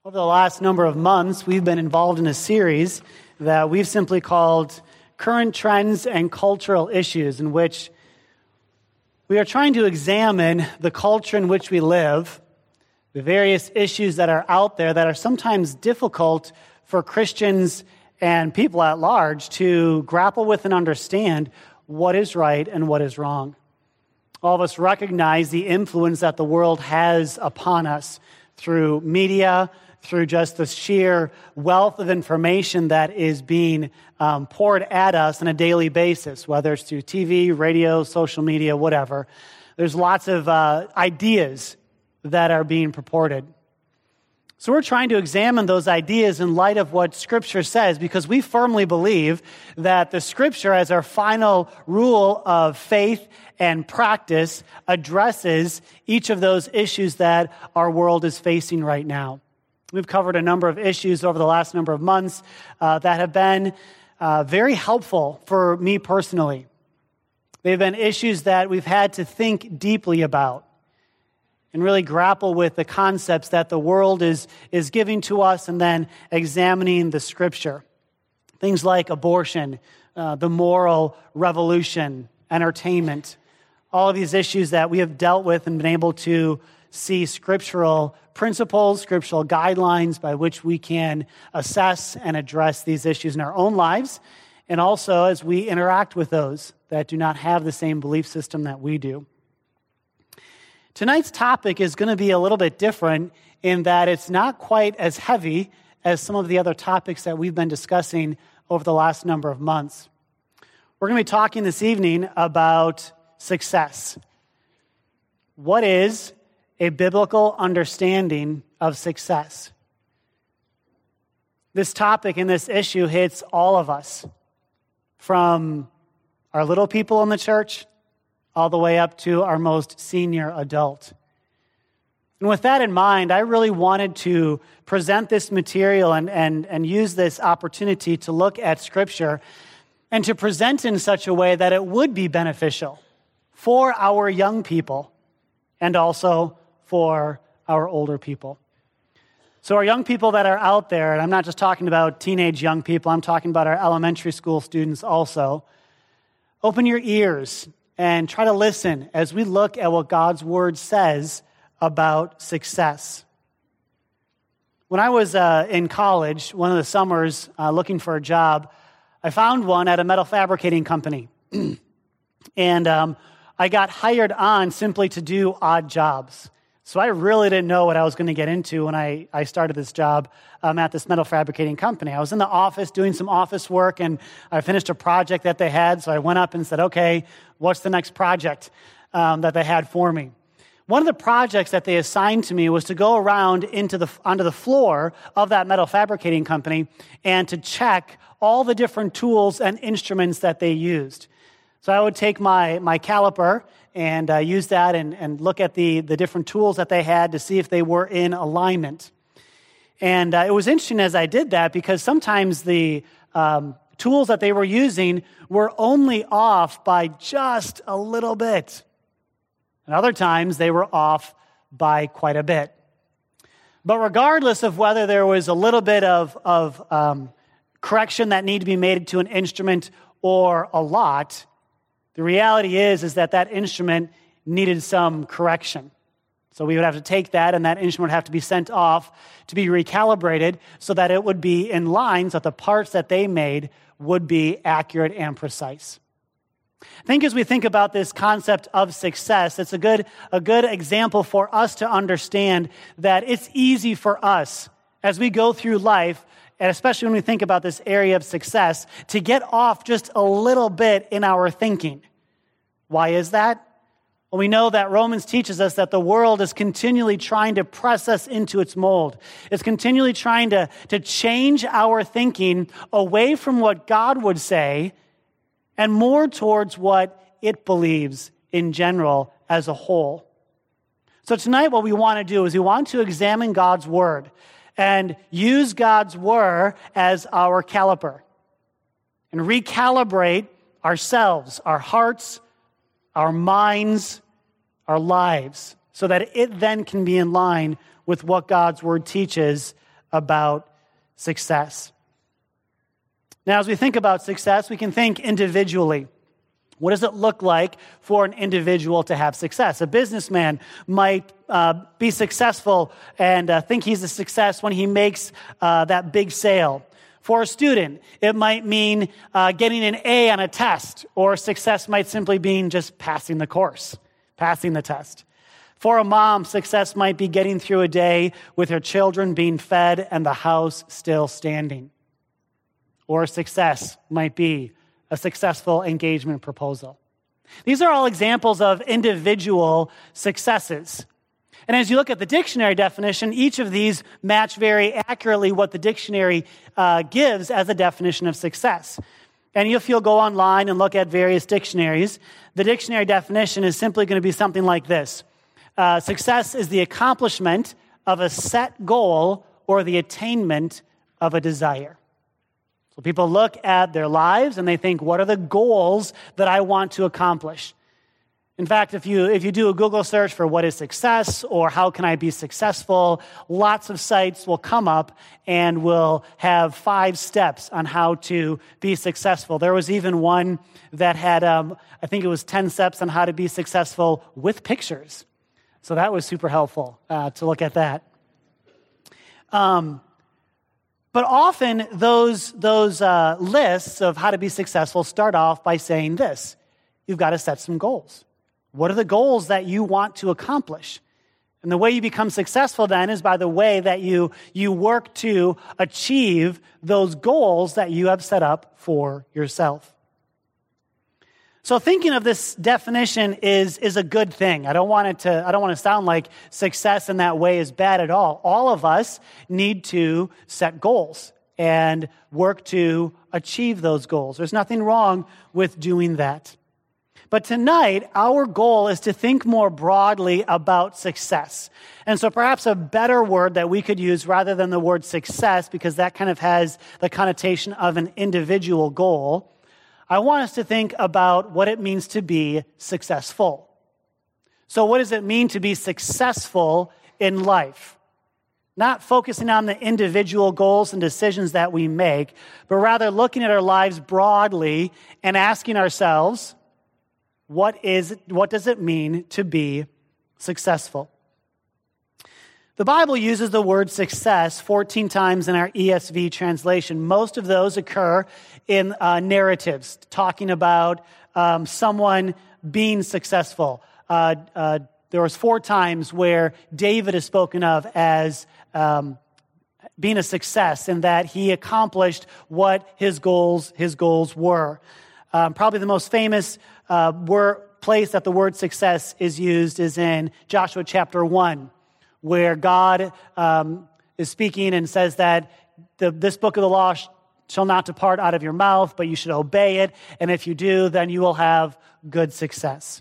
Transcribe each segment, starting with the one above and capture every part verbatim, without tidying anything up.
Over the last number of months, we've been involved in a series that we've simply called Current Trends and Cultural Issues, in which we are trying to examine the culture in which we live, the various issues that are out there that are sometimes difficult for Christians and people at large to grapple with and understand what is right and what is wrong. All of us recognize the influence that the world has upon us through media, through just the sheer wealth of information that is being um, poured at us on a daily basis, whether it's through T V, radio, social media, whatever. There's lots of uh, ideas that are being purported. So we're trying to examine those ideas in light of what Scripture says, because we firmly believe that the Scripture, as our final rule of faith and practice, addresses each of those issues that our world is facing right now. We've covered a number of issues over the last number of months uh, that have been uh, very helpful for me personally. They've been issues that we've had to think deeply about and really grapple with the concepts that the world is, is giving to us, and then examining the Scripture. Things like abortion, uh, the moral revolution, entertainment, all of these issues that we have dealt with and been able to see scriptural principles, scriptural guidelines by which we can assess and address these issues in our own lives, and also as we interact with those that do not have the same belief system that we do. Tonight's topic is going to be a little bit different in that it's not quite as heavy as some of the other topics that we've been discussing over the last number of months. We're going to be talking this evening about success. What is a biblical understanding of success? This topic and this issue hits all of us, from our little people in the church all the way up to our most senior adult. And with that in mind, I really wanted to present this material and, and, and use this opportunity to look at Scripture and to present in such a way that it would be beneficial for our young people and also for our older people. So our young people that are out there, and I'm not just talking about teenage young people, I'm talking about our elementary school students also. Open your ears and try to listen as we look at what God's Word says about success. When I was uh, in college, one of the summers uh, looking for a job, I found one at a metal fabricating company. and um, I got hired on simply to do odd jobs. So I really didn't know what I was going to get into when I, I started this job um, at this metal fabricating company. I was in the office doing some office work, and I finished a project that they had, so I went up and said, okay, what's the next project um, that they had for me? One of the projects that they assigned to me was to go around into the onto the floor of that metal fabricating company and to check all the different tools and instruments that they used. So I would take my, my caliper and uh, use that and, and look at the, the different tools that they had to see if they were in alignment. And uh, it was interesting as I did that, because sometimes the um, tools that they were using were only off by just a little bit. And other times they were off by quite a bit. But regardless of whether there was a little bit of, of um, correction that needed to be made to an instrument or a lot, the reality is, is that that instrument needed some correction. So we would have to take that, and that instrument would have to be sent off to be recalibrated so that it would be in line, so that the parts that they made would be accurate and precise. I think as we think about this concept of success, it's a good, a good example for us to understand that it's easy for us as we go through life, and especially when we think about this area of success, to get off just a little bit in our thinking. Why is that? Well, we know that Romans teaches us that the world is continually trying to press us into its mold. It's continually trying to, to change our thinking away from what God would say and more towards what it believes in general as a whole. So tonight what we want to do is we want to examine God's Word and use God's Word as our caliper and recalibrate ourselves, our hearts, our minds, our lives, so that it then can be in line with what God's Word teaches about success. Now, as we think about success, we can think individually. What does it look like for an individual to have success? A businessman might uh, be successful and uh, think he's a success when he makes uh, that big sale. For a student, it might mean uh, getting an A on a test, or success might simply mean just passing the course, passing the test. For a mom, success might be getting through a day with her children being fed and the house still standing. Or success might be a successful engagement proposal. These are all examples of individual successes. And as you look at the dictionary definition, each of these match very accurately what the dictionary uh, gives as a definition of success. And if you'll go online and look at various dictionaries, the dictionary definition is simply going to be something like this. Uh, success is the accomplishment of a set goal or the attainment of a desire. So people look at their lives and they think, what are the goals that I want to accomplish? In fact, if you if you do a Google search for what is success or how can I be successful, lots of sites will come up and will have five steps on how to be successful. There was even one that had, um, I think it was ten steps on how to be successful with pictures. So that was super helpful uh, to look at that. Um, but often those, those uh, lists of how to be successful start off by saying this: you've got to set some goals. What are the goals that you want to accomplish? And the way you become successful then is by the way that you, you work to achieve those goals that you have set up for yourself. So thinking of this definition is, is a good thing. I don't want it to, I don't want to sound like success in that way is bad at all. All of us need to set goals and work to achieve those goals. There's nothing wrong with doing that. But tonight, our goal is to think more broadly about success. And so perhaps a better word that we could use rather than the word success, because that kind of has the connotation of an individual goal, I want us to think about what it means to be successful. So what does it mean to be successful in life? Not focusing on the individual goals and decisions that we make, but rather looking at our lives broadly and asking ourselves, What is what does it mean to be successful? The Bible uses the word success fourteen times in our E S V translation. Most of those occur in uh, narratives, talking about um, someone being successful. Uh, uh, there was four times where David is spoken of as um, being a success, in that he accomplished what his goals his goals were. Um, probably the most famous uh, word, place that the word success is used is in Joshua chapter one, where God um, is speaking and says that the, this book of the law sh- shall not depart out of your mouth, but you should obey it. And if you do, then you will have good success.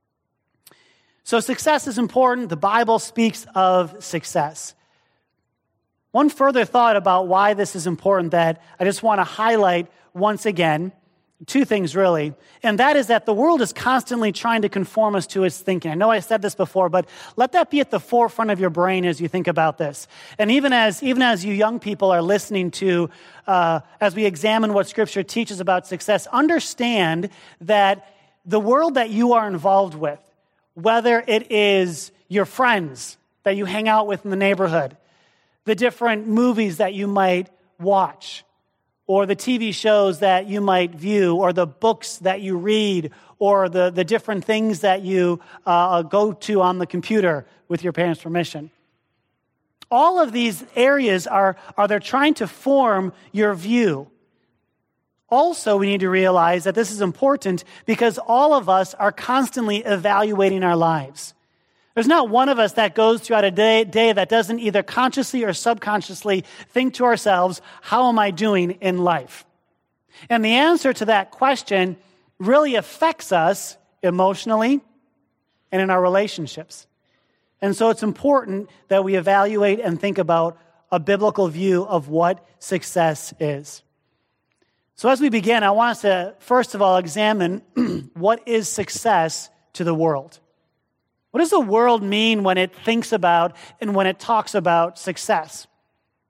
So success is important. The Bible speaks of success. One further thought about why this is important that I just want to highlight once again. Two things, really, and that is that the world is constantly trying to conform us to its thinking. I know I said this before, but let that be at the forefront of your brain as you think about this. And even as even as you young people are listening to, uh, as we examine what Scripture teaches about success, understand that the world that you are involved with, whether it is your friends that you hang out with in the neighborhood, the different movies that you might watch, or the T V shows that you might view, or the books that you read, or the, the different things that you uh, go to on the computer with your parents' permission. All of these areas are, are they're trying to form your view. Also, we need to realize that this is important because all of us are constantly evaluating our lives. There's not one of us that goes throughout a day, day that doesn't either consciously or subconsciously think to ourselves, how am I doing in life? And the answer to that question really affects us emotionally and in our relationships. And so it's important that we evaluate and think about a biblical view of what success is. So as we begin, I want us to, first of all, examine what is success to the world. What does the world mean when it thinks about and when it talks about success?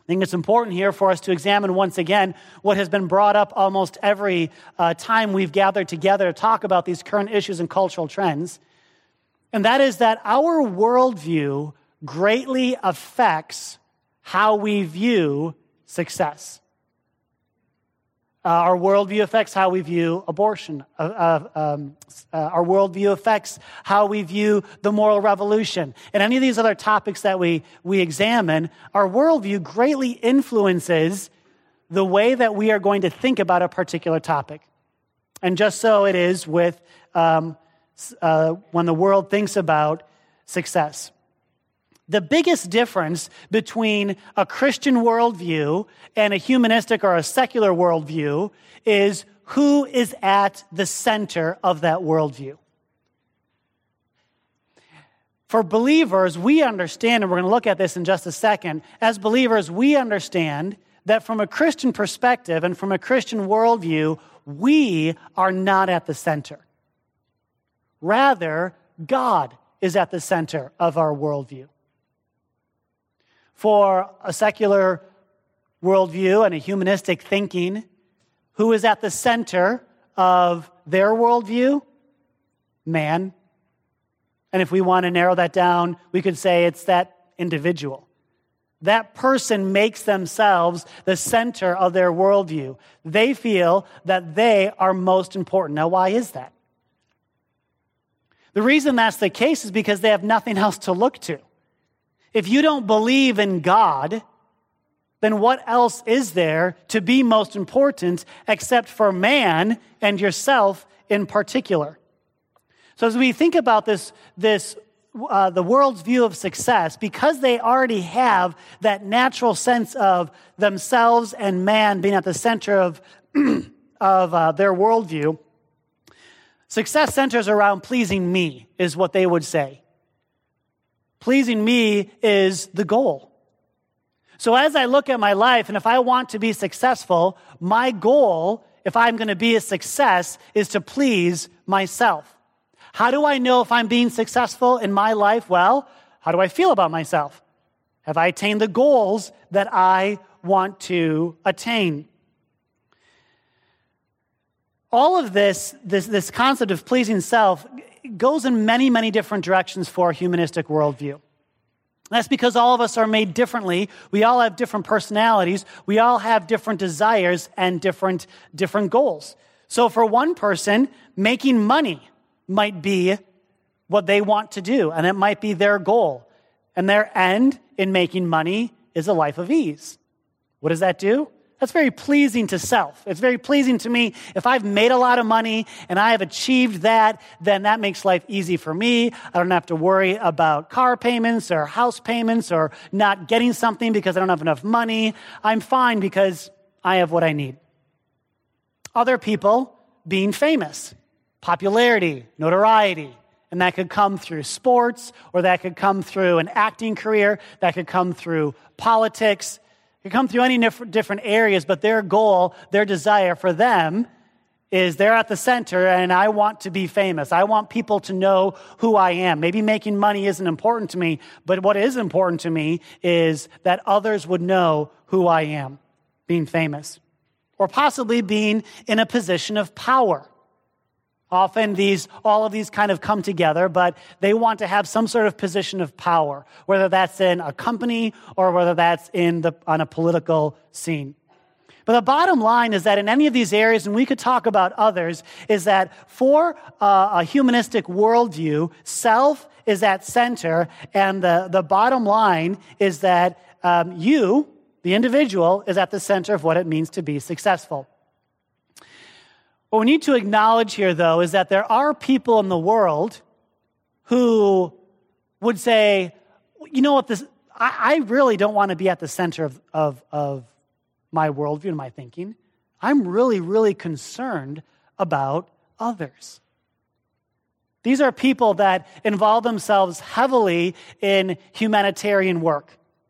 I think it's important here for us to examine once again what has been brought up almost every uh, time we've gathered together to talk about these current issues and cultural trends. And that is that our worldview greatly affects how we view success. Uh, our worldview affects how we view abortion. Uh, uh, um, uh, our worldview affects how we view the moral revolution. And any of these other topics that we, we examine, our worldview greatly influences the way that we are going to think about a particular topic. And just so it is with um, uh, when the world thinks about success. The biggest difference between a Christian worldview and a humanistic or a secular worldview is who is at the center of that worldview. For believers, we understand, and we're going to look at this in just a second, as believers, we understand that from a Christian perspective and from a Christian worldview, we are not at the center. Rather, God is at the center of our worldview. For a secular worldview and a humanistic thinking, who is at the center of their worldview? Man. And if we want to narrow that down, we could say it's that individual. That person makes themselves the center of their worldview. They feel that they are most important. Now, why is that? The reason that's the case is because they have nothing else to look to. If you don't believe in God, then what else is there to be most important except for man and yourself in particular? So as we think about this, this uh, the world's view of success, because they already have that natural sense of themselves and man being at the center of, of uh, their worldview, success centers around pleasing me, is what they would say. Pleasing me is the goal. So as I look at my life, and if I want to be successful, my goal, if I'm going to be a success, is to please myself. How do I know if I'm being successful in my life? Well, how do I feel about myself? Have I attained the goals that I want to attain? All of this, this, this concept of pleasing self goes in many, many different directions for a humanistic worldview. That's because all of us are made differently. We all have different personalities. We all have different desires and different, different goals. So for one person, making money might be what they want to do, and it might be their goal. And their end in making money is a life of ease. What does that do? That's very pleasing to self. It's very pleasing to me. If I've made a lot of money and I have achieved that, then that makes life easy for me. I don't have to worry about car payments or house payments or not getting something because I don't have enough money. I'm fine because I have what I need. Other people being famous, popularity, notoriety, and that could come through sports, or that could come through an acting career, that could come through politics. It can come through any different areas, but their goal, their desire for them is they're at the center, and I want to be famous. I want people to know who I am. Maybe making money isn't important to me, but what is important to me is that others would know who I am, being famous, or possibly being in a position of power. Often these, all of these kind of come together, but they want to have some sort of position of power, whether that's in a company or whether that's in the, on a political scene. But the bottom line is that in any of these areas, and we could talk about others, is that for uh, a humanistic worldview, self is at center, and the, the bottom line is that um, you, the individual, is at the center of what it means to be successful. What we need to acknowledge here, though, is that there are people in the world who would say, you know what, this I, I really don't want to be at the center of, of, of my worldview and my thinking. I'm really, really concerned about others. These are people that involve themselves heavily in humanitarian work.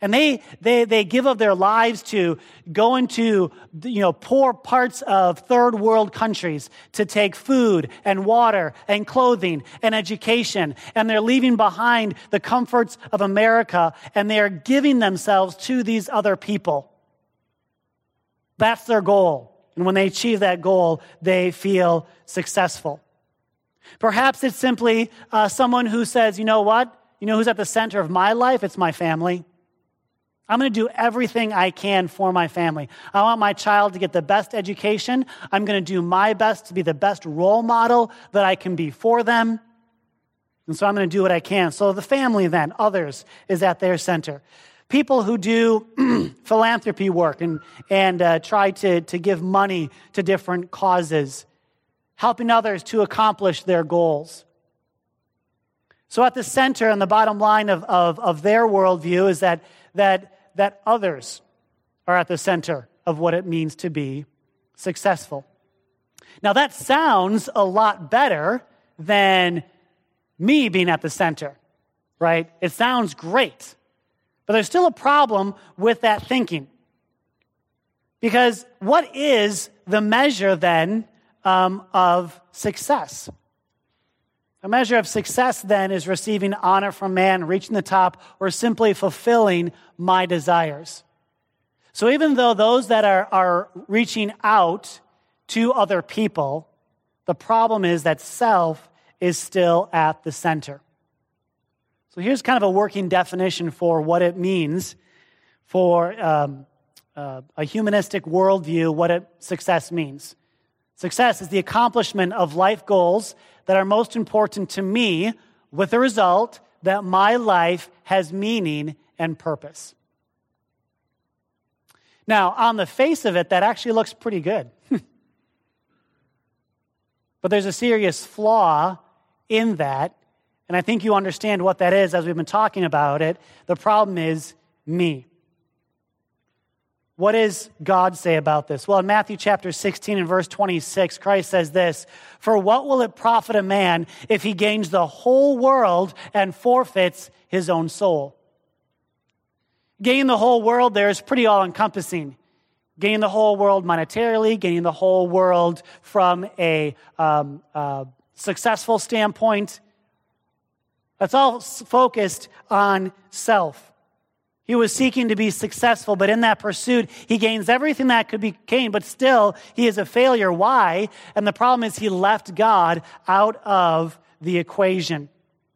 And they, they, they give of their lives to go into, you know, poor parts of third world countries to take food and water and clothing and education. And they're leaving behind the comforts of America, and they are giving themselves to these other people. That's their goal. And when they achieve that goal, they feel successful. Perhaps it's simply uh, someone who says, you know what? You know who's at the center of my life? It's my family. I'm going to do everything I can for my family. I want my child to get the best education. I'm going to do my best to be the best role model that I can be for them. And so I'm going to do what I can. So the family then, others, is at their center. People who do philanthropy work and, and uh, try to, to give money to different causes, helping others to accomplish their goals. So at the center and the bottom line of, of, of their worldview is that, that, that others are at the center of what it means to be successful. Now that sounds a lot better than me being at the center, right? It sounds great. But there's still a problem with that thinking. Because what is the measure then um, of success? A measure of success then is receiving honor from man, reaching the top, or simply fulfilling my desires. So even though those that are, are reaching out to other people, the problem is that self is still at the center. So here's kind of a working definition for what it means for um, uh, a humanistic worldview, what it, success means. Success is the accomplishment of life goals that are most important to me, with the result that my life has meaning and purpose. Now, on the face of it, that actually looks pretty good. But there's a serious flaw in that, and I think you understand what that is as we've been talking about it. The problem is me. What does God say about this? Well, in Matthew chapter sixteen and verse twenty-six, Christ says this, "For what will it profit a man if he gains the whole world and forfeits his own soul?" Gaining the whole world there is pretty all-encompassing. Gaining the whole world monetarily, gaining the whole world from a um, uh, successful standpoint. That's all focused on self. He was seeking to be successful, but in that pursuit, he gains everything that could be gained, but still, he is a failure. Why? And the problem is he left God out of the equation.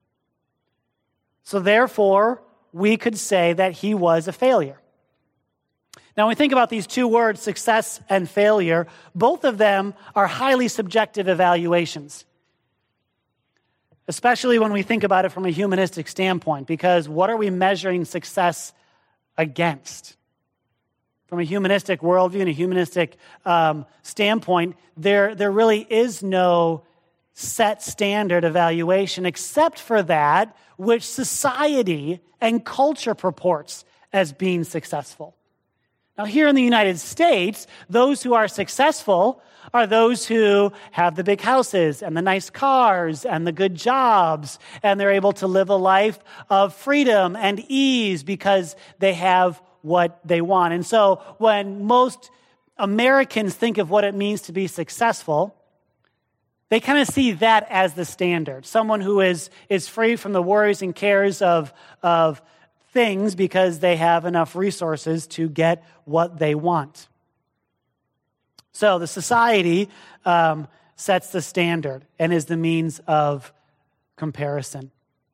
So therefore, we could say that he was a failure. Now, when we think about these two words, success and failure, both of them are highly subjective evaluations, especially when we think about it from a humanistic standpoint, because what are we measuring success against? From a humanistic worldview and a humanistic um, standpoint, there, there really is no set standard evaluation except for that which society and culture purports as being successful. Now, here in the United States, those who are successful are those who have the big houses and the nice cars and the good jobs, and they're able to live a life of freedom and ease because they have what they want. And so when most Americans think of what it means to be successful, they kind of see that as the standard. Someone who is, is free from the worries and cares of, of things because they have enough resources to get what they want. So the society um, sets the standard and is the means of comparison.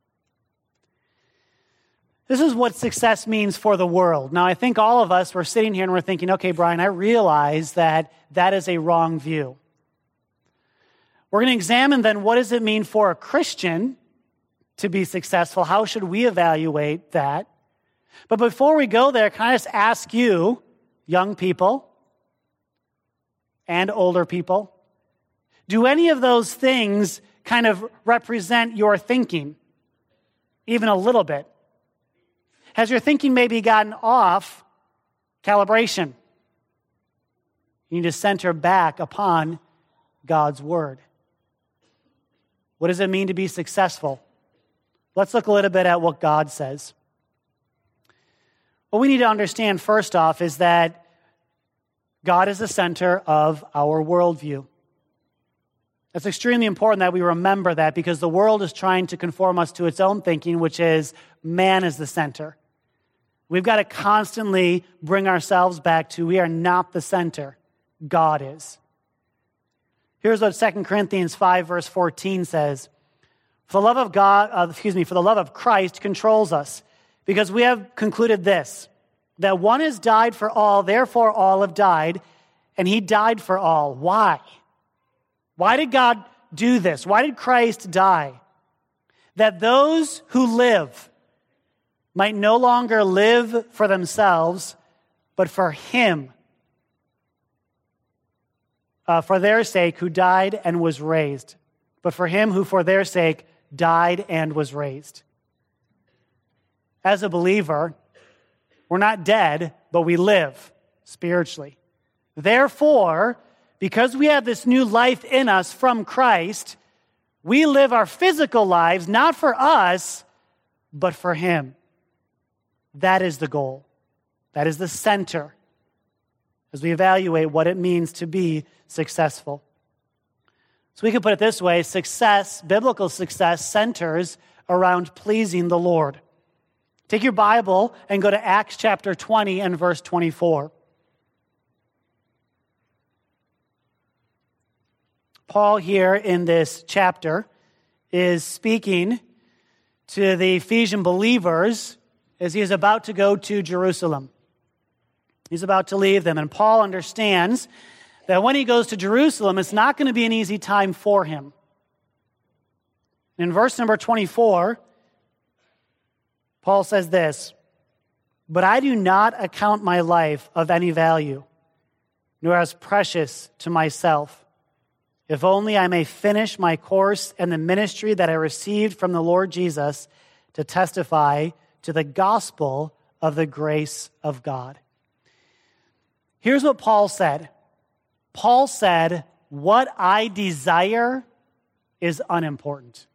This is what success means for the world. Now, I think all of us were sitting here and we're thinking, okay, Brian, I realize that that is a wrong view. We're going to examine then, what does it mean for a Christian to be successful? How should we evaluate that? But before we go there, can I just ask you, young people and older people, do any of those things kind of represent your thinking, even a little bit? Has your thinking maybe gotten off calibration? You need to center back upon God's word. What does it mean to be successful? Let's look a little bit at what God says. What we need to understand first off is that God is the center of our worldview. It's extremely important that we remember that because the world is trying to conform us to its own thinking, which is man is the center. We've got to constantly bring ourselves back to we are not the center. God is. Here's what Second Corinthians five, verse fourteen says. For the love of God, uh, excuse me, for the love of Christ controls us, because we have concluded this, that one has died for all, therefore all have died, and he died for all. Why? Why did God do this? Why did Christ die? That those who live might no longer live for themselves, but for him, uh, for their sake who died and was raised. But for him who for their sake died and was raised. As a believer, we're not dead, but we live spiritually. Therefore, because we have this new life in us from Christ, we live our physical lives not for us, but for him. That is the goal. That is the center as we evaluate what it means to be successful. So we can put it this way, success, biblical success, centers around pleasing the Lord. Take your Bible and go to Acts chapter twenty and verse twenty-four. Paul here in this chapter is speaking to the Ephesian believers as he is about to go to Jerusalem. He's about to leave them, and Paul understands that when he goes to Jerusalem, it's not going to be an easy time for him. In verse number twenty-four, Paul says this, "But I do not account my life of any value, nor as precious to myself, if only I may finish my course and the ministry that I received from the Lord Jesus to testify to the gospel of the grace of God." Here's what Paul said. Paul said, what I desire is unimportant.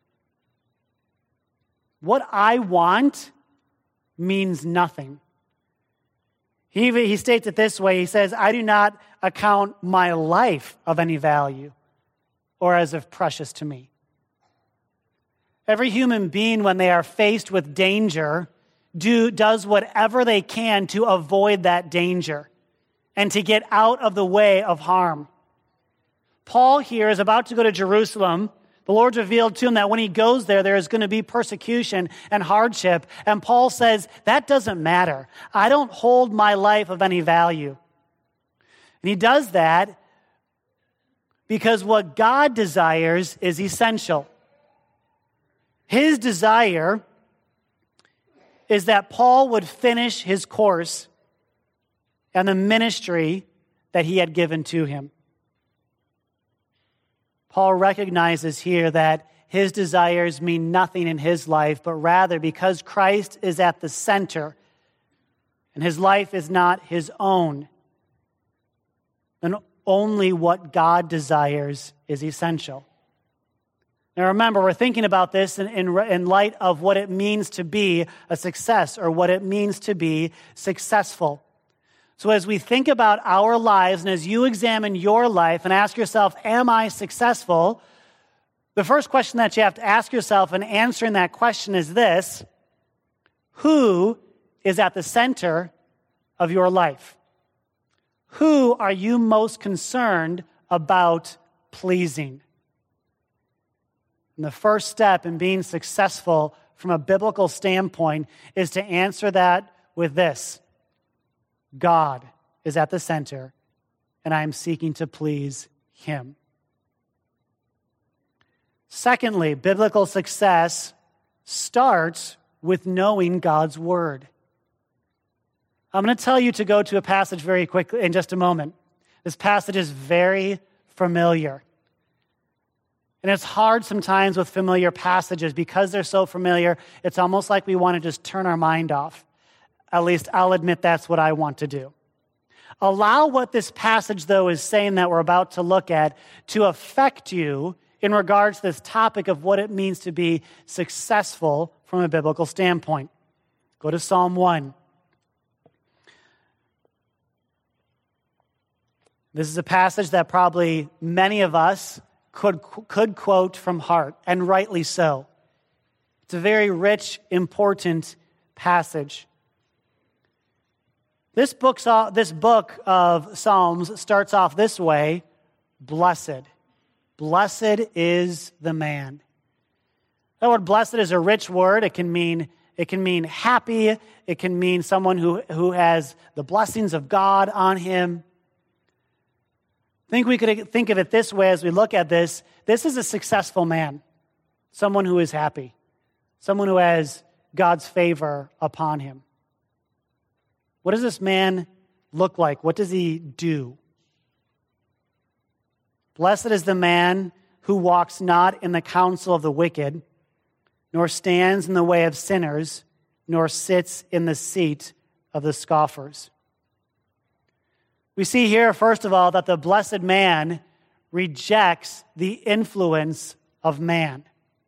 What I want means nothing. He, he states it this way. He says, I do not account my life of any value or as of precious to me. Every human being, when they are faced with danger, do, does whatever they can to avoid that danger and to get out of the way of harm. Paul here is about to go to Jerusalem. The Lord's revealed to him that when he goes there, there is going to be persecution and hardship. And Paul says, that doesn't matter. I don't hold my life of any value. And he does that because what God desires is essential. His desire is that Paul would finish his course and the ministry that he had given to him. Paul recognizes here that his desires mean nothing in his life, but rather because Christ is at the center and his life is not his own, then only what God desires is essential. Now remember, we're thinking about this in, in, in light of what it means to be a success or what it means to be successful. So as we think about our lives and as you examine your life and ask yourself, am I successful? The first question that you have to ask yourself in answering that question is this: who is at the center of your life? Who are you most concerned about pleasing? And the first step in being successful from a biblical standpoint is to answer that with this: God is at the center, and I am seeking to please him. Secondly, biblical success starts with knowing God's word. I'm going to tell you to go to a passage very quickly in just a moment. This passage is very familiar. And it's hard sometimes with familiar passages because they're so familiar, it's almost like we want to just turn our mind off. At least I'll admit that's what I want to do. Allow what this passage, though, is saying that we're about to look at to affect you in regards to this topic of what it means to be successful from a biblical standpoint. Go to Psalm one. This is a passage that probably many of us could, could quote from heart, and rightly so. It's a very rich, important passage. This, book's, this book of Psalms starts off this way: blessed. Blessed is the man. That word blessed is a rich word. It can mean, it can mean happy. It can mean someone who, who has the blessings of God on him. I think we could think of it this way as we look at this. This is a successful man, someone who is happy, someone who has God's favor upon him. What does this man look like? What does he do? Blessed is the man who walks not in the counsel of the wicked, nor stands in the way of sinners, nor sits in the seat of the scoffers. We see here, first of all, that the blessed man rejects the influence of man.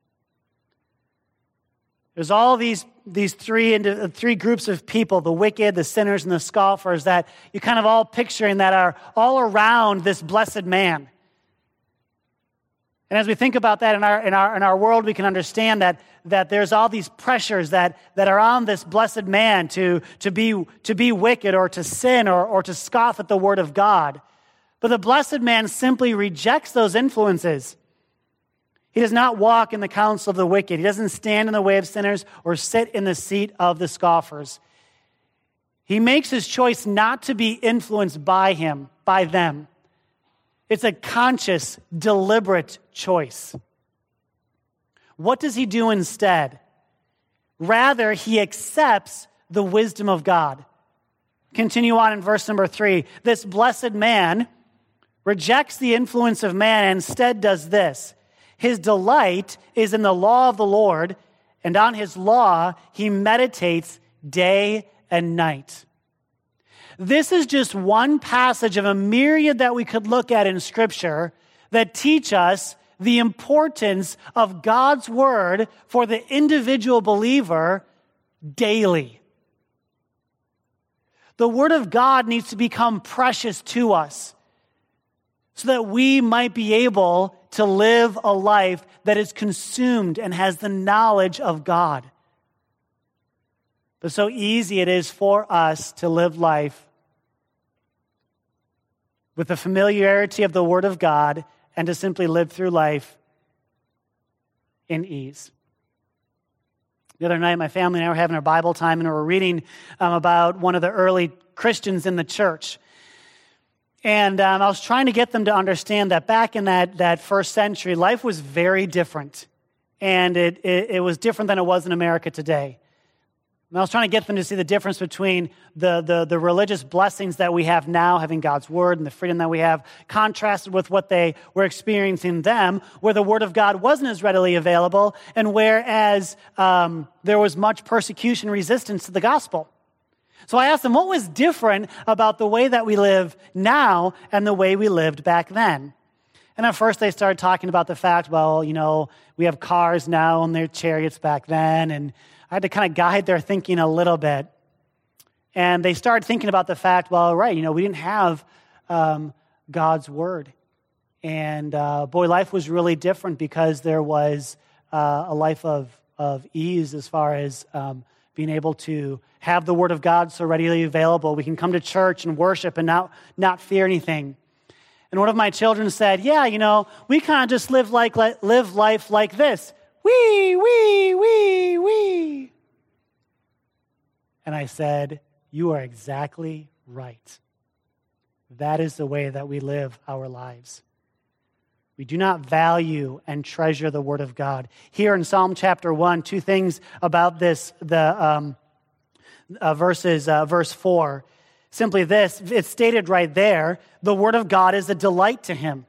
There's all these, these three, three groups of people, the wicked, the sinners, and the scoffers, that you kind of all picturing that are all around this blessed man. And as we think about that in our in our in our world, we can understand that that there's all these pressures that, that are on this blessed man to, to be to be wicked or to sin or, or to scoff at the word of God. But the blessed man simply rejects those influences. He does not walk in the counsel of the wicked. He doesn't stand in the way of sinners or sit in the seat of the scoffers. He makes his choice not to be influenced by him, by them. It's a conscious, deliberate choice. What does he do instead? Rather, he accepts the wisdom of God. Continue on in verse number three. This blessed man rejects the influence of man and instead does this. His delight is in the law of the Lord, and on his law he meditates day and night. This is just one passage of a myriad that we could look at in Scripture that teach us the importance of God's word for the individual believer daily. The word of God needs to become precious to us so that we might be able to live a life that is consumed and has the knowledge of God. But so easy it is for us to live life with the familiarity of the Word of God and to simply live through life in ease. The other night, my family and I were having our Bible time, and we were reading um, about one of the early Christians in the church. And um, I was trying to get them to understand that back in that, that first century, life was very different. And it, it, it was different than it was in America today. And I was trying to get them to see the difference between the, the, the religious blessings that we have now, having God's word and the freedom that we have, contrasted with what they were experiencing them, where the word of God wasn't as readily available, and whereas um, there was much persecution and resistance to the gospel. So I asked them, what was different about the way that we live now and the way we lived back then? And at first they started talking about the fact, well, you know, we have cars now and they're chariots back then, and I had to kind of guide their thinking a little bit. And they started thinking about the fact, well, right, you know, we didn't have um, God's word. And uh, boy, life was really different because there was uh, a life of, of ease as far as um, being able to have the word of God so readily available. We can come to church and worship and not, not fear anything. And one of my children said, yeah, you know, we kind of just live like live life like this. Wee, wee, wee, wee. And I said, you are exactly right. That is the way that we live our lives. We do not value and treasure the word of God. Here in Psalm chapter one, two things about this, the um, uh, verses, uh, verse four. Simply this, it's stated right there, the word of God is a delight to him.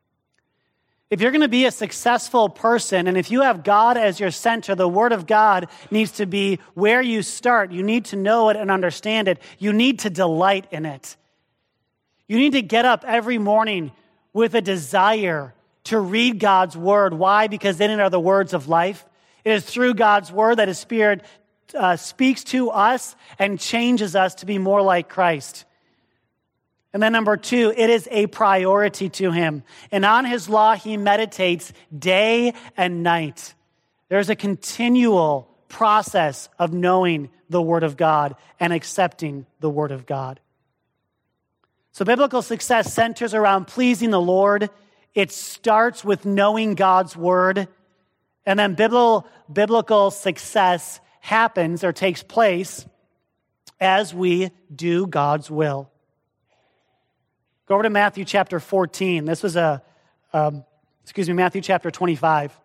If you're going to be a successful person, and if you have God as your center, the Word of God needs to be where you start. You need to know it and understand it. You need to delight in it. You need to get up every morning with a desire to read God's Word. Why? Because in it are the words of life. It is through God's Word that His Spirit uh, speaks to us and changes us to be more like Christ. And then number two, it is a priority to him. And on his law, he meditates day and night. There's a continual process of knowing the Word of God and accepting the Word of God. So biblical success centers around pleasing the Lord. It starts with knowing God's Word. And then biblical, biblical success happens or takes place as we do God's will. Go over to Matthew chapter fourteen. This was a, um, excuse me, Matthew chapter twenty-five.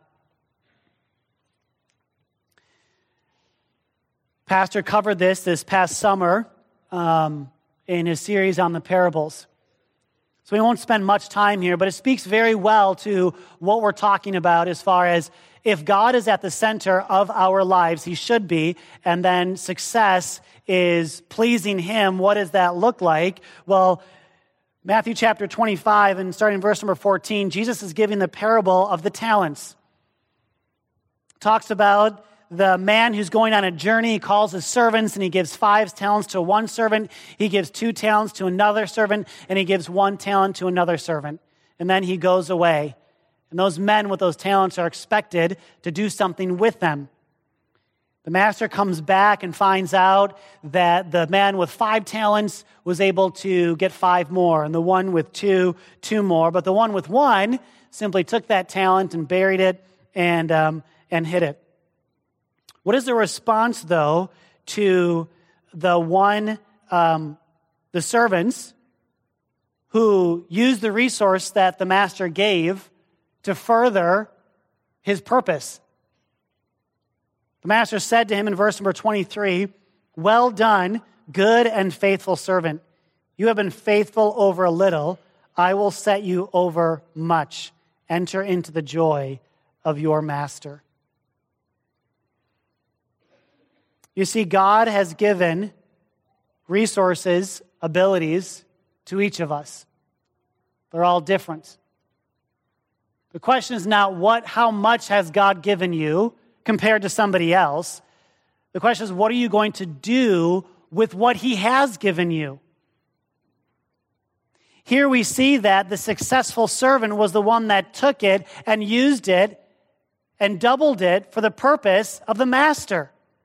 Pastor covered this this past summer um, in his series on the parables. So we won't spend much time here, but it speaks very well to what we're talking about as far as if God is at the center of our lives, he should be, and then success is pleasing him, what does that look like? Well, Matthew chapter twenty-five, and starting in verse number fourteen, Jesus is giving the parable of the talents. Talks about the man who's going on a journey. He calls his servants, and he gives five talents to one servant. He gives two talents to another servant, and he gives one talent to another servant. And then he goes away. And those men with those talents are expected to do something with them. The master comes back and finds out that the man with five talents was able to get five more, and the one with two, two more. But the one with one simply took that talent and buried it and um, and hid it. What is the response, though, to the one, um, the servants who used the resource that the master gave to further his purpose? The master said to him in verse number twenty-three, "Well done, good and faithful servant. You have been faithful over a little. I will set you over much. Enter into the joy of your master." You see, God has given resources, abilities to each of us. They're all different. The question is not what, how much has God given you compared to somebody else. The question is, what are you going to do with what he has given you? Here we see that the successful servant was the one that took it and used it and doubled it for the purpose of the master.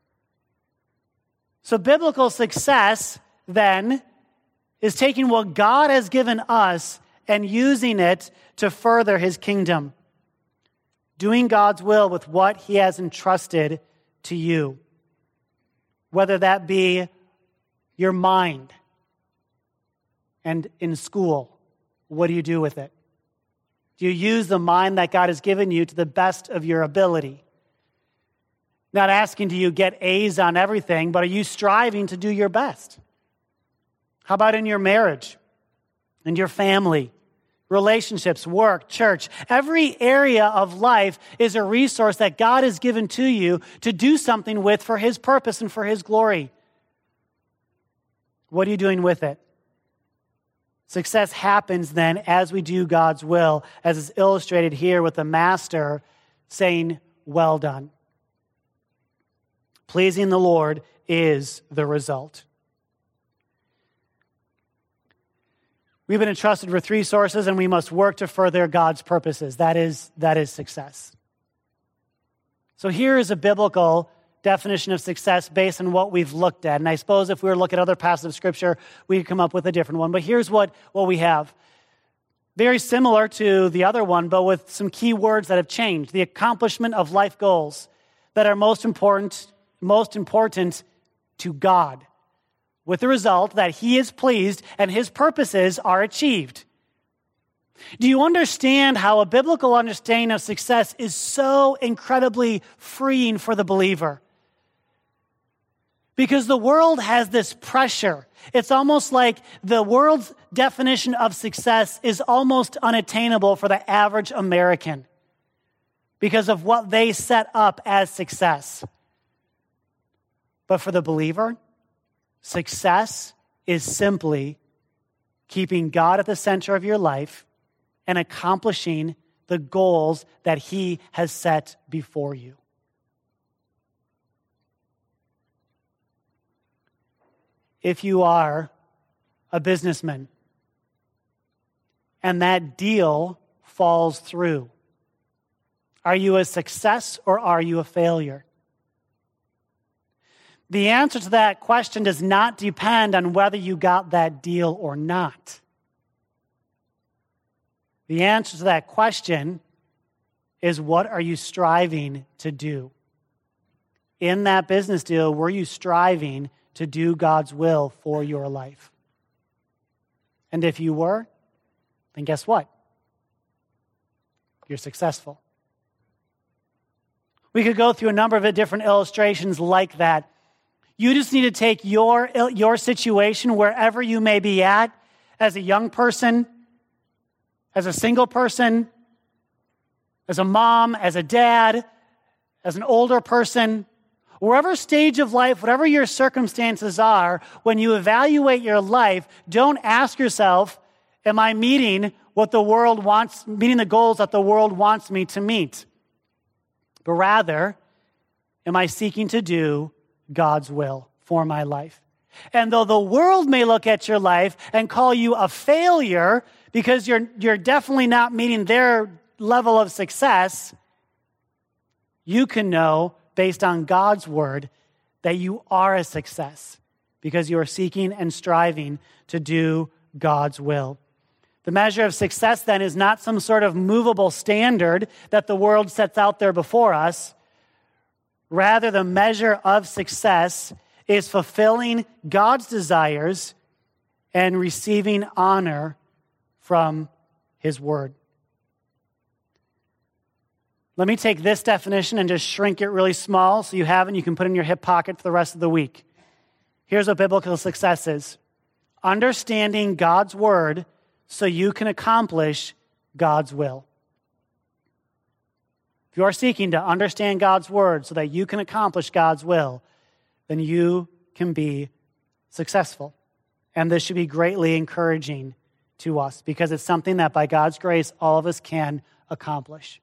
So biblical success, then, is taking what God has given us and using it to further his kingdom. Doing God's will with what he has entrusted to you. Whether that be your mind. And in school, what do you do with it? Do you use the mind that God has given you to the best of your ability? Not asking do you get A's on everything, but are you striving to do your best? How about in your marriage, in your family, relationships, work, church? Every area of life is a resource that God has given to you to do something with for his purpose and for his glory. What are you doing with it? Success happens then as we do God's will, as is illustrated here with the master saying, "Well done." Pleasing the Lord is the result. We've been entrusted with resources, and we must work to further God's purposes. That is, that is success. So here is a biblical definition of success based on what we've looked at. And I suppose if we were to look at other passages of Scripture, we could come up with a different one. But here's what, what we have. Very similar to the other one, but with some key words that have changed. The accomplishment of life goals that are most important, most important to God, with the result that he is pleased and his purposes are achieved. Do you understand how a biblical understanding of success is so incredibly freeing for the believer? Because the world has this pressure. It's almost like the world's definition of success is almost unattainable for the average American because of what they set up as success. But for the believer, success is simply keeping God at the center of your life and accomplishing the goals that he has set before you. If you are a businessman and that deal falls through? Are you a success or are you a failure? The answer to that question does not depend on whether you got that deal or not. The answer to that question is, what are you striving to do? In that business deal, were you striving to do God's will for your life? And if you were, then guess what? You're successful. We could go through a number of different illustrations like that. You just need to take your, your situation wherever you may be at, as a young person, as a single person, as a mom, as a dad, as an older person, wherever stage of life, whatever your circumstances are, when you evaluate your life, don't ask yourself, am I meeting what the world wants, meeting the goals that the world wants me to meet? But rather, am I seeking to do God's will for my life? And though the world may look at your life and call you a failure because you're, you're definitely not meeting their level of success, you can know, based on God's word, that you are a success because you are seeking and striving to do God's will. The measure of success, then, is not some sort of movable standard that the world sets out there before us. Rather, the measure of success is fulfilling God's desires and receiving honor from His word. Let me take this definition and just shrink it really small so you have it and you can put it in your hip pocket for the rest of the week. Here's what biblical success is: understanding God's word so you can accomplish God's will. If you are seeking to understand God's word so that you can accomplish God's will, then you can be successful. And this should be greatly encouraging to us because it's something that by God's grace, all of us can accomplish.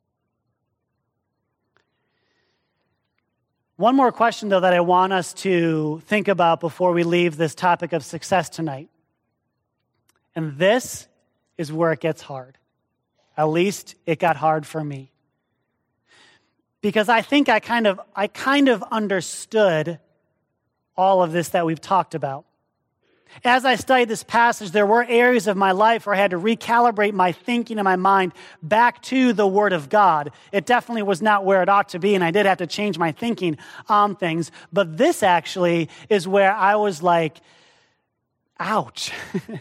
One more question, though, that I want us to think about before we leave this topic of success tonight. And this is where it gets hard. At least it got hard for me. Because I think I kind of I kind of understood all of this that we've talked about. As I studied this passage, there were areas of my life where I had to recalibrate my thinking and my mind back to the Word of God. It definitely was not where it ought to be, and I did have to change my thinking on things. But this actually is where I was like, ouch.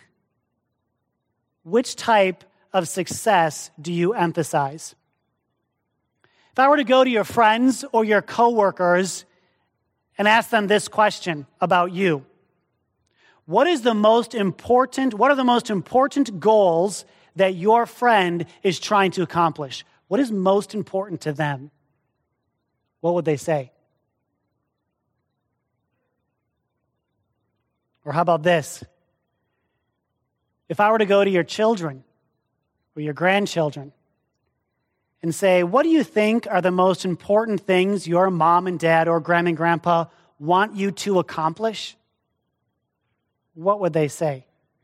Which type of success do you emphasize? If I were to go to your friends or your coworkers and ask them this question about you, what is the most important, what are the most important goals that your friend is trying to accomplish? What is most important to them? What would they say? Or how about this? If I were to go to your children or your grandchildren and say, what do you think are the most important things your mom and dad or grandma and grandpa want you to accomplish? What would they say?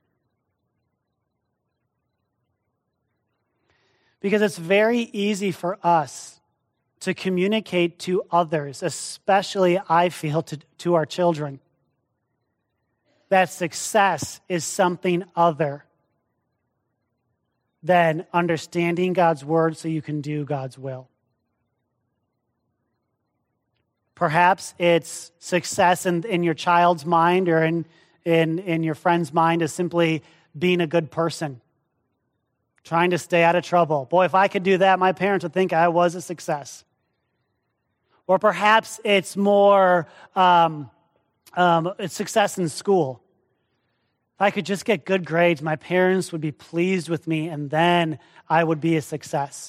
Because it's very easy for us to communicate to others, especially, I feel, to, to our children, that success is something other than understanding God's word so you can do God's will. Perhaps it's success in, in your child's mind or in, in, in your friend's mind is simply being a good person, trying to stay out of trouble. Boy, if I could do that, my parents would think I was a success. Or perhaps it's more um, um, it's success in school. If I could just get good grades, my parents would be pleased with me, and then I would be a success.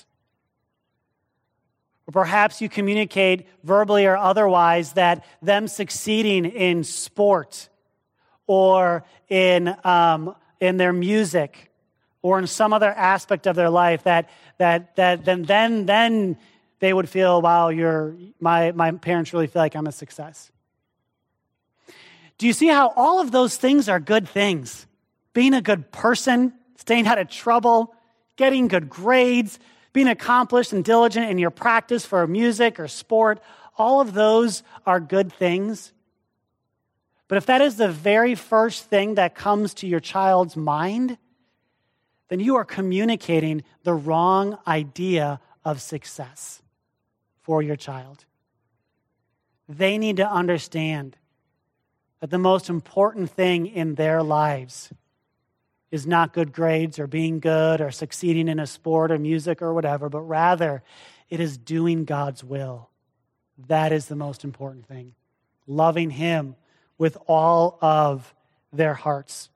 Or perhaps you communicate verbally or otherwise that them succeeding in sport or in um, in their music or in some other aspect of their life that that that then then then they would feel, wow, you're my my parents really feel like I'm a success. Do you see how all of those things are good things? Being a good person, staying out of trouble, getting good grades, being accomplished and diligent in your practice for music or sport. All of those are good things. But if that is the very first thing that comes to your child's mind, then you are communicating the wrong idea of success for your child. They need to understand that the most important thing in their lives is not good grades or being good or succeeding in a sport or music or whatever, but rather it is doing God's will. That is the most important thing. Loving Him with all of their hearts.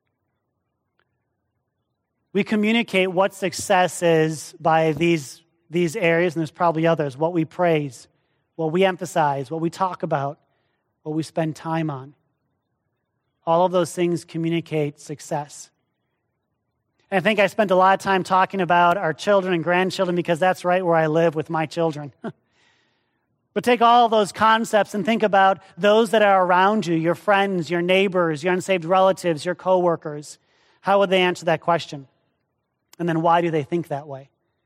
We communicate what success is by these, these areas, and there's probably others. What we praise, what we emphasize, what we talk about, what we spend time on. All of those things communicate success. And I think I spent a lot of time talking about our children and grandchildren because that's right where I live with my children. But take all of those concepts and think about those that are around you, your friends, your neighbors, your unsaved relatives, your coworkers. How would they answer that question? And then why do they think that way?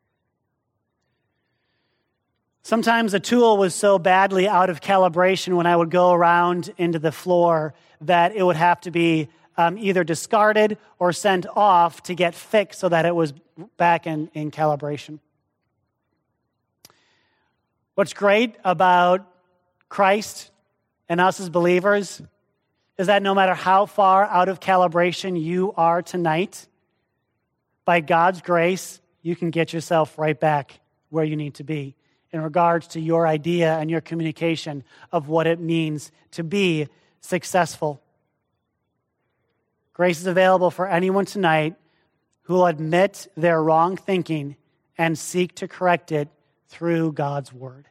Sometimes a tool was so badly out of calibration when I would go around into the floor that it would have to be um, either discarded or sent off to get fixed so that it was back in, in calibration. What's great about Christ and us as believers is that no matter how far out of calibration you are tonight, by God's grace, you can get yourself right back where you need to be in regards to your idea and your communication of what it means to be successful. Grace is available for anyone tonight who will admit their wrong thinking and seek to correct it through God's word.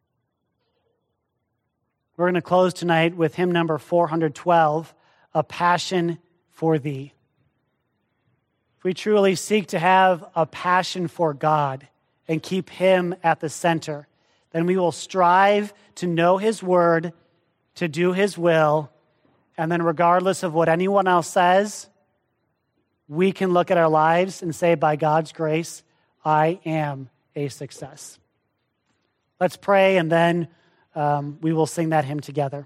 We're going to close tonight with hymn number four hundred twelve, A Passion for Thee. If we truly seek to have a passion for God and keep Him at the center, then we will strive to know His word, to do His will, and then regardless of what anyone else says, we can look at our lives and say, by God's grace, I am a success. Let's pray, and then um, we will sing that hymn together.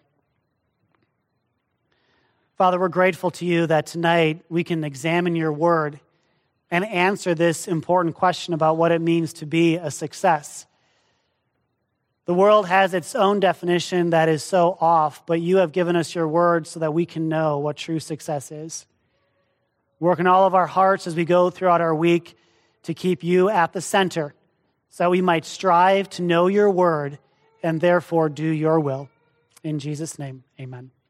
Father, we're grateful to you that tonight we can examine your word and answer this important question about what it means to be a success. The world has its own definition that is so off, but you have given us your word so that we can know what true success is. Work in all of our hearts as we go throughout our week to keep you at the center so that we might strive to know your word and therefore do your will. In Jesus' name, amen.